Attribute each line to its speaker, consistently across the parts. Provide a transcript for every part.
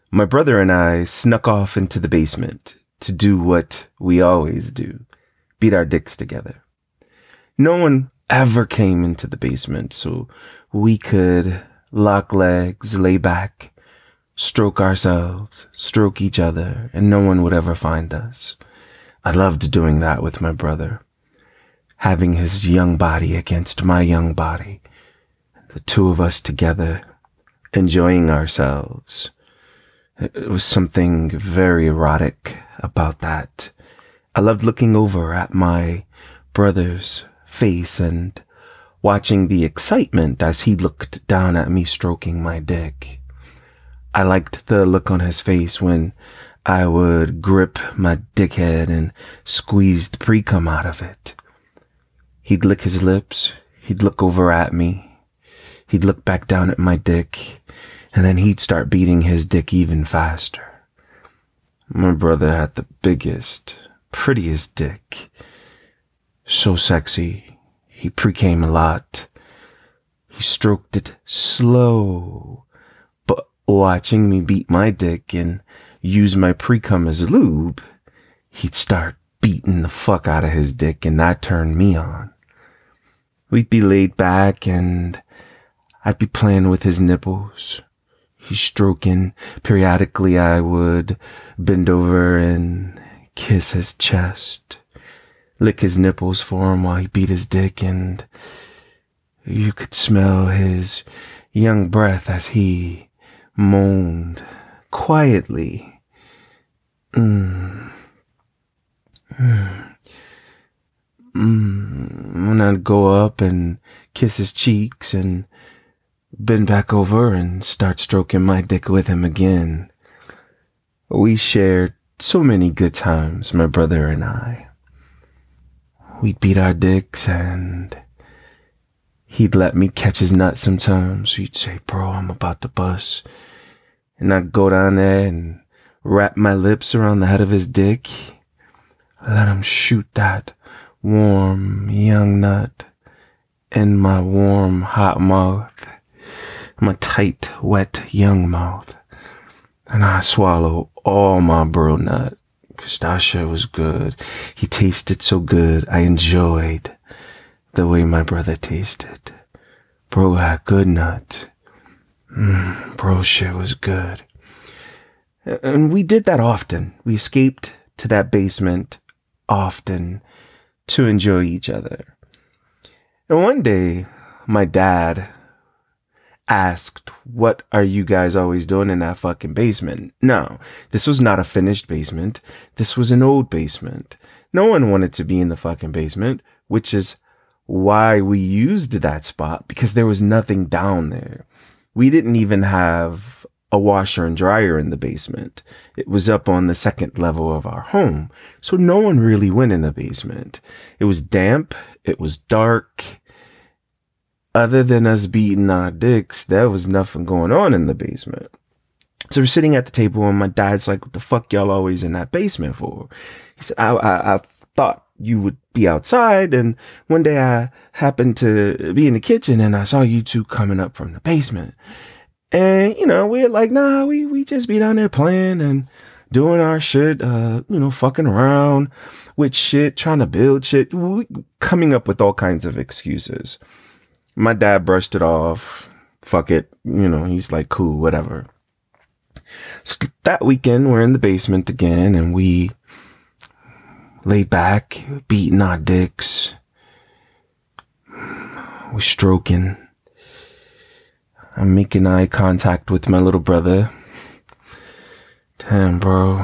Speaker 1: My brother and I snuck off into the basement to do what we always do, beat our dicks together. No one ever came into the basement, so we could lock legs, lay back, stroke ourselves, stroke each other, and no one would ever find us. I loved doing that with my brother, having his young body against my young body, the two of us together, enjoying ourselves. It was something very erotic about that. I loved looking over at my brother's face and watching the excitement as he looked down at me stroking my dick. I liked the look on his face when I would grip my dickhead and squeeze the pre-cum out of it. He'd lick his lips, he'd look over at me, he'd look back down at my dick, and then he'd start beating his dick even faster. My brother had the biggest, prettiest dick. So sexy. He pre-came a lot. He stroked it slow. But watching me beat my dick and use my pre-cum as lube, he'd start beating the fuck out of his dick, and that turned me on. We'd be laid back and I'd be playing with his nipples. He's stroking. Periodically, I would bend over and kiss his chest, lick his nipples for him while he beat his dick, and you could smell his young breath as he moaned quietly. When I'd go up and kiss his cheeks and bend back over and start stroking my dick with him again. We shared so many good times, my brother and I. We'd beat our dicks and he'd let me catch his nut sometimes. He'd say, "Bro, I'm about to bust." And I'd go down there and wrap my lips around the head of his dick. Let him shoot that warm young nut in my warm hot mouth. My tight, wet, young mouth. And I swallow all my bro nut, 'cause that shit was good. He tasted so good. I enjoyed the way my brother tasted. Bro had good nut. Bro shit was good. And we did that often. We escaped to that basement often to enjoy each other. And one day, my dad asked, "What are you guys always doing in that fucking basement?" No, this was not a finished basement. This was an old basement. No one wanted to be in the fucking basement, which is why we used that spot, because there was nothing down there. We didn't even have a washer and dryer in the basement. It was up on the second level of our home. So no one really went in the basement. It was damp. It was dark. Other than us beating our dicks, there was nothing going on in the basement. So we're sitting at the table and my dad's like, "What the fuck y'all always in that basement for?" He said, I thought you would be outside. And one day I happened to be in the kitchen and I saw you two coming up from the basement. And, we're like, nah, we just be down there playing and doing our shit, fucking around with shit, trying to build shit, coming up with all kinds of excuses. My dad brushed it off. Fuck it. He's like, cool, whatever. So that weekend, we're in the basement again and we laid back, beating our dicks. We're stroking. I'm making eye contact with my little brother. Damn, bro.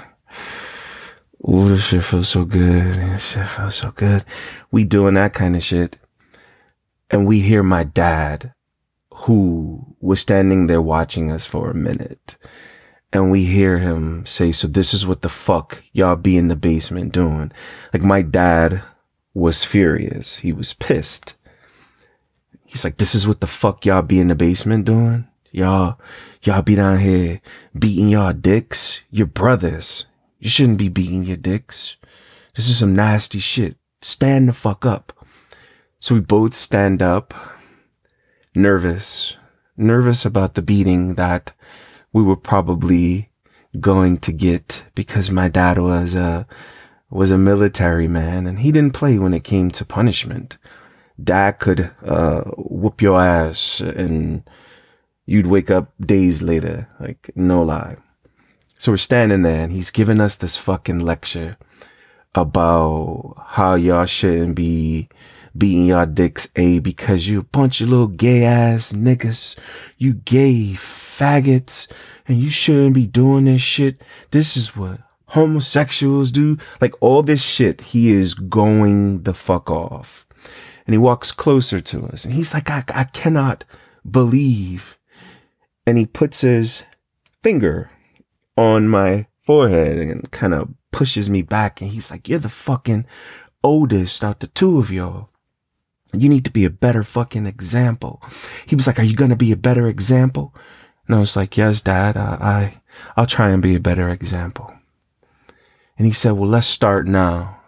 Speaker 1: Ooh, this shit feels so good. This shit feels so good. We doing that kind of shit. And we hear my dad, who was standing there watching us for a minute. And we hear him say, "So this is what the fuck y'all be in the basement doing?" Like, my dad was furious. He was pissed. He's like, "This is what the fuck y'all be in the basement doing? Y'all be down here beating y'all dicks? Your brothers. You shouldn't be beating your dicks. This is some nasty shit. Stand the fuck up." So we both stand up, nervous about the beating that we were probably going to get, because my dad was a military man and he didn't play when it came to punishment. Dad could whoop your ass and you'd wake up days later, like, no lie. So we're standing there and he's giving us this fucking lecture about how y'all shouldn't be beating y'all dicks, because you a bunch of little gay ass niggas, you gay faggots, and you shouldn't be doing this shit. This is what homosexuals do. Like, all this shit, he is going the fuck off. And he walks closer to us and he's like, I cannot believe. And he puts his finger on my forehead and kind of pushes me back. And he's like, you're the fucking oldest out the two of y'all. You need to be a better fucking example. He was like, are you going to be a better example? And I was like, yes, Dad, I'll try and be a better example. And he said, well, let's start now.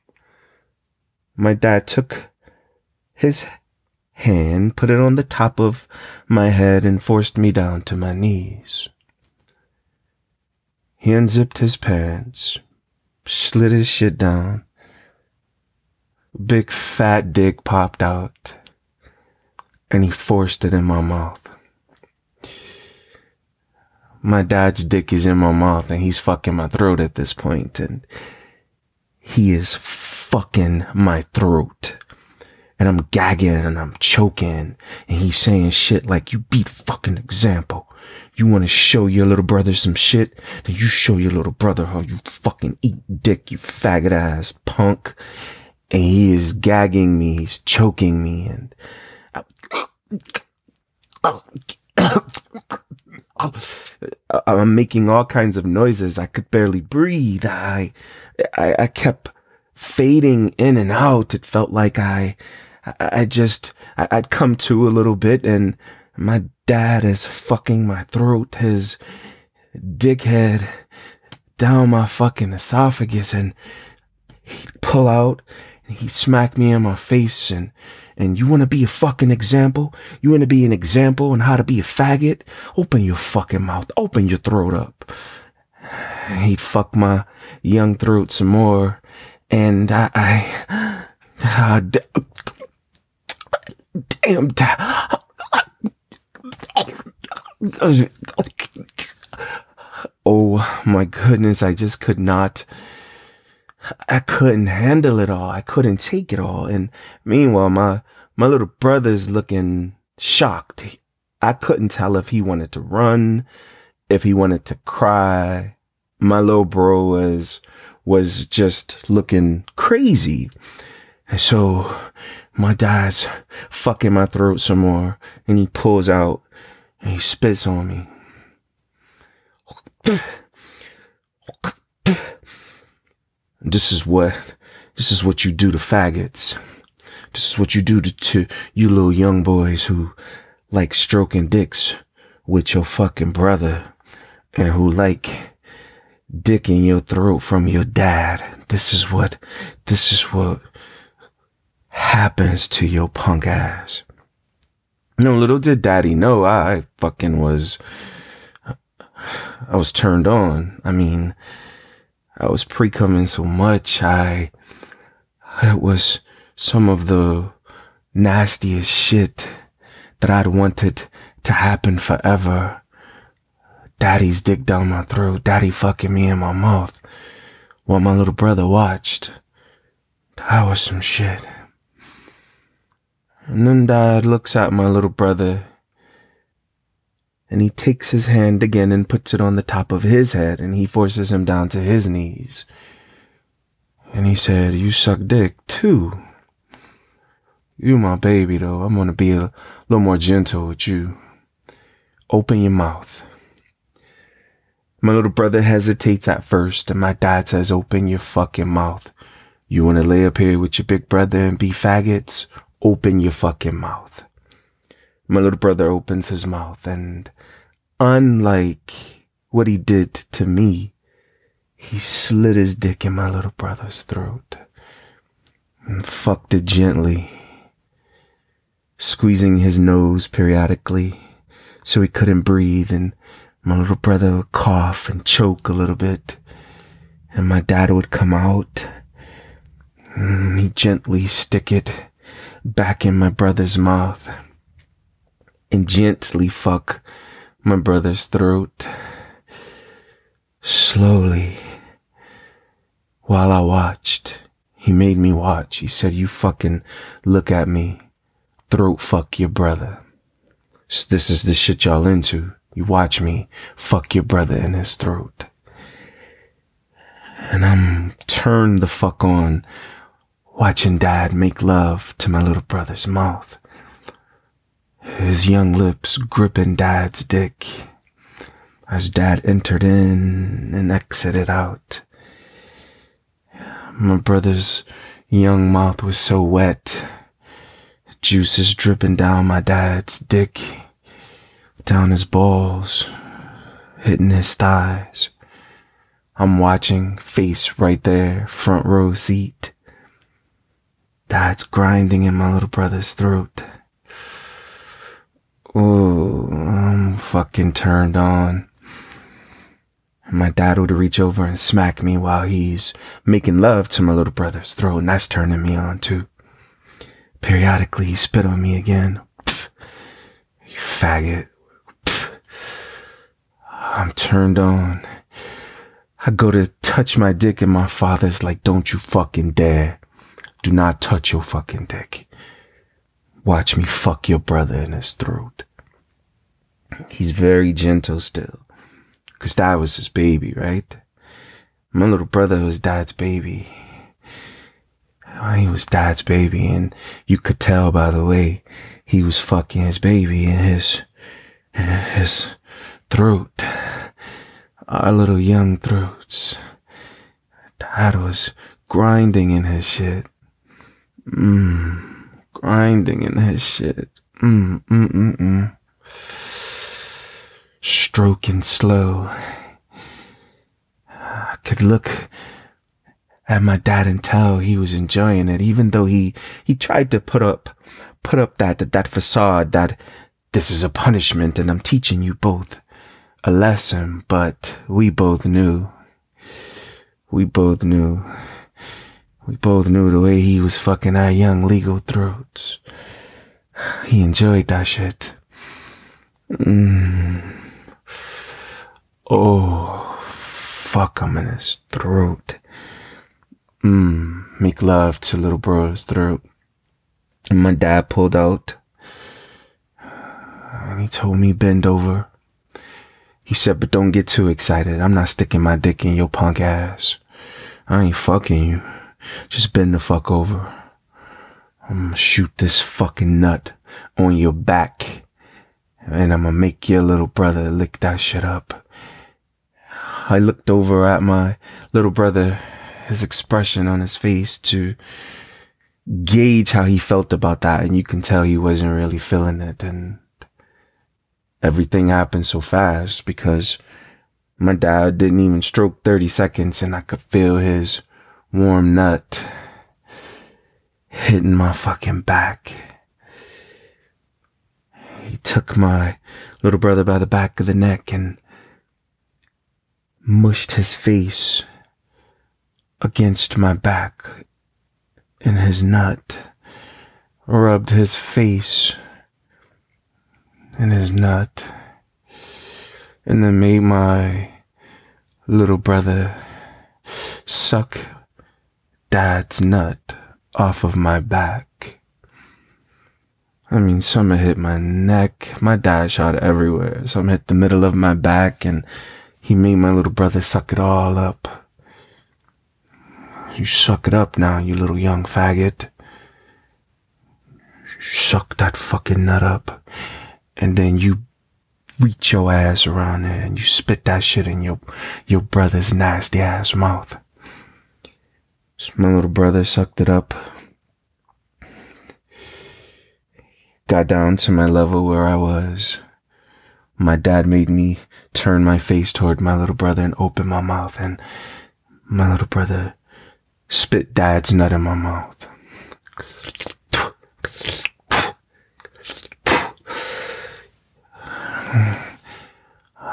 Speaker 1: My dad took his hand, put it on the top of my head, and forced me down to my knees. He unzipped his pants, slid his shit down. Big fat dick popped out, and he forced it in my mouth. My dad's dick is in my mouth, and he's fucking my throat at this point, and he is fucking my throat. And I'm gagging and I'm choking. And he's saying shit like, you be the fucking example. You want to show your little brother some shit? Then you show your little brother how you fucking eat dick, you faggot ass punk. And he is gagging me. He's choking me. And I'm making all kinds of noises. I could barely breathe. I kept fading in and out. It felt like I'd come to a little bit, and my dad is fucking my throat, his dickhead down my fucking esophagus, and he'd pull out and he'd smack me in my face and you want to be a fucking example? You want to be an example on how to be a faggot? Open your fucking mouth. Open your throat up. He'd fuck my young throat some more. And damn, oh my goodness, I just could not, I couldn't handle it all. I couldn't take it all. And meanwhile, my little brother's looking shocked. I couldn't tell if he wanted to run, if he wanted to cry. My little bro was just looking crazy. And so my dad's fucking my throat some more, and he pulls out and he spits on me. This is what you do to faggots. This is what you do to you little young boys who like stroking dicks with your fucking brother and who like dick in your throat from your dad. This is what happens to your punk ass. No, little did daddy know I was turned on. I mean, I was pre-coming so much. It was some of the nastiest shit that I'd wanted to happen forever. Daddy's dick down my throat, daddy fucking me in my mouth while my little brother watched. That was some shit. And then Dad looks at my little brother and he takes his hand again and puts it on the top of his head and he forces him down to his knees. And he said, you suck dick too. You my baby though. I'm gonna be a little more gentle with you. Open your mouth. My little brother hesitates at first and my dad says, open your fucking mouth. You wanna lay up here with your big brother and be faggots? Open your fucking mouth. My little brother opens his mouth and unlike what he did to me, he slid his dick in my little brother's throat and fucked it gently, squeezing his nose periodically so he couldn't breathe and My little brother would cough and choke a little bit, and my dad would come out. He'd gently stick it back in my brother's mouth and gently fuck my brother's throat. Slowly, while I watched, he made me watch. He said, "You fucking look at me, throat fuck your brother. So this is the shit y'all into. You watch me fuck your brother in his throat." And I'm turned the fuck on, watching Dad make love to my little brother's mouth. His young lips gripping Dad's dick as Dad entered in and exited out. My brother's young mouth was so wet, juices dripping down my dad's dick, down his balls, hitting his thighs. I'm watching, face right there, front row seat. Dad's grinding in my little brother's throat. Oh, I'm fucking turned on. My dad would reach over and smack me while he's making love to my little brother's throat, and that's turning me on too. Periodically, he spit on me again. Pfft, you faggot. Pfft. I'm turned on. I go to touch my dick and my father's like, "Don't you fucking dare. Do not touch your fucking dick. Watch me fuck your brother in his throat." He's very gentle still, because Dad was his baby, right? My little brother was Dad's baby. He was Dad's baby, and you could tell by the way he was fucking his baby in his throat. Our little young throats. Dad was grinding in his shit. Grinding in his shit. Stroking slow. I could look at my dad and tell he was enjoying it, even though he tried to put up that facade that this is a punishment and I'm teaching you both a lesson. But we both knew the way he was fucking our young legal throats. He enjoyed that shit. Oh, fuck him in his throat. Make love to little bro's throat. And my dad pulled out. And he told me, "Bend over." He said, "But don't get too excited. I'm not sticking my dick in your punk ass. I ain't fucking you. Just bend the fuck over. I'm gonna shoot this fucking nut on your back. And I'm gonna make your little brother lick that shit up." I looked over at my little brother, his expression on his face, to gauge how he felt about that. And you can tell he wasn't really feeling it. And everything happened so fast because my dad didn't even stroke 30 seconds and I could feel his warm nut hitting my fucking back. He took my little brother by the back of the neck and mushed his face against my back in his nut, rubbed his face in his nut, and then made my little brother suck Dad's nut off of my back. I mean, some hit my neck. My dad shot everywhere. Some hit the middle of my back, and he made my little brother suck it all up. "You suck it up now, you little young faggot. Suck that fucking nut up. And then you reach your ass around there and you spit that shit in your brother's nasty ass mouth." So my little brother sucked it up. Got down to my level where I was. My dad made me turn my face toward my little brother and open my mouth, and my little brother spit Dad's nut in my mouth.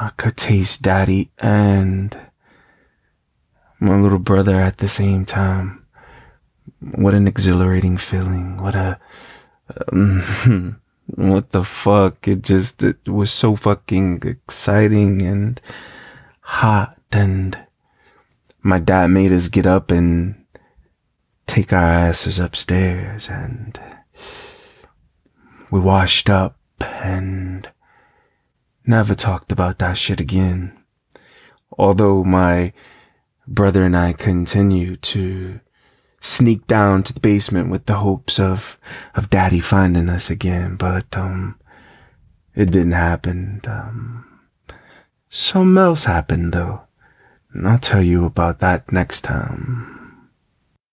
Speaker 1: I could taste daddy and my little brother at the same time. What an exhilarating feeling. What the fuck? It was so fucking exciting and hot, and my dad made us get up and take our asses upstairs, and we washed up and never talked about that shit again. Although my brother and I continued to sneak down to the basement with the hopes of daddy finding us again, but it didn't happen. Something else happened though, and I'll tell you about that next time.